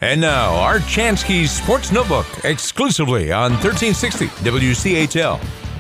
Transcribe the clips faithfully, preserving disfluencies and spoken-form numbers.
And now, Art Chansky's Sports Notebook, exclusively on thirteen sixty W C H L.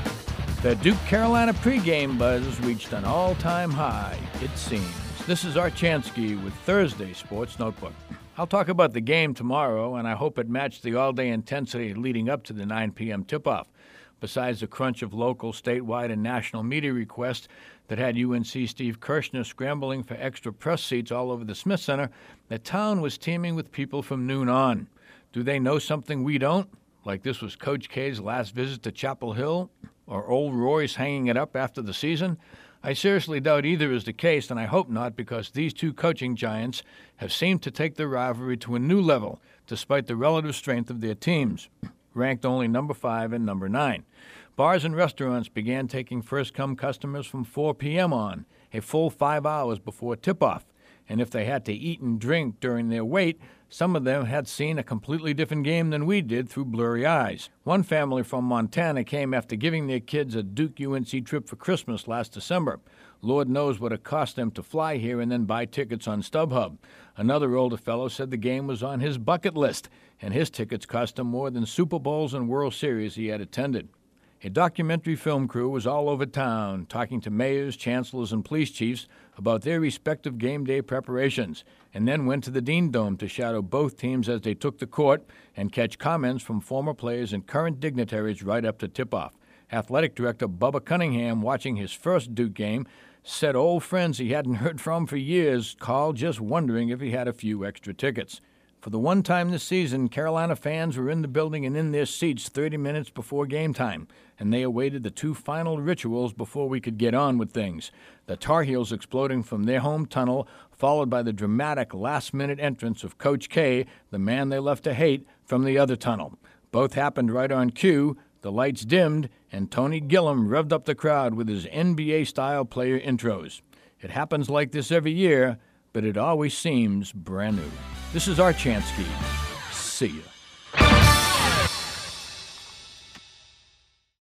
The Duke Carolina pregame buzz reached an all-time high, it seems. This is Art Chansky with Thursday Sports Notebook. I'll talk about the game tomorrow, and I hope it matched the all-day intensity leading up to the nine p.m. tip-off. Besides the crunch of local, statewide, and national media requests that had U N C Steve Kirshner scrambling for extra press seats all over the Smith Center, the town was teeming with people from noon on. Do they know something we don't? Like this was Coach K's last visit to Chapel Hill? Or old Roy's hanging it up after the season? I seriously doubt either is the case, and I hope not, because these two coaching giants have seemed to take the rivalry to a new level, despite the relative strength of their teams, ranked only number five and number nine. Bars and restaurants began taking first-come customers from four p.m. on, a full five hours before tip-off. And if they had to eat and drink during their wait, some of them had seen a completely different game than we did through blurry eyes. One family from Montana came after giving their kids a Duke U N C trip for Christmas last December. Lord knows what it cost them to fly here and then buy tickets on StubHub. Another older fellow said the game was on his bucket list, and his tickets cost him more than Super Bowls and World Series he had attended. A documentary film crew was all over town, talking to mayors, chancellors, and police chiefs about their respective game day preparations, and then went to the Dean Dome to shadow both teams as they took the court and catch comments from former players and current dignitaries right up to tip-off. Athletic Director Bubba Cunningham, watching his first Duke game, said old friends he hadn't heard from for years called just wondering if he had a few extra tickets. For the one time this season, Carolina fans were in the building and in their seats thirty minutes before game time, and they awaited the two final rituals before we could get on with things. The Tar Heels exploding from their home tunnel, followed by the dramatic last-minute entrance of Coach K, the man they left to hate, from the other tunnel. Both happened right on cue, the lights dimmed, and Tony Gillum revved up the crowd with his N B A-style player intros. It happens like this every year, but it always seems brand new. This is Art Chansky. See ya.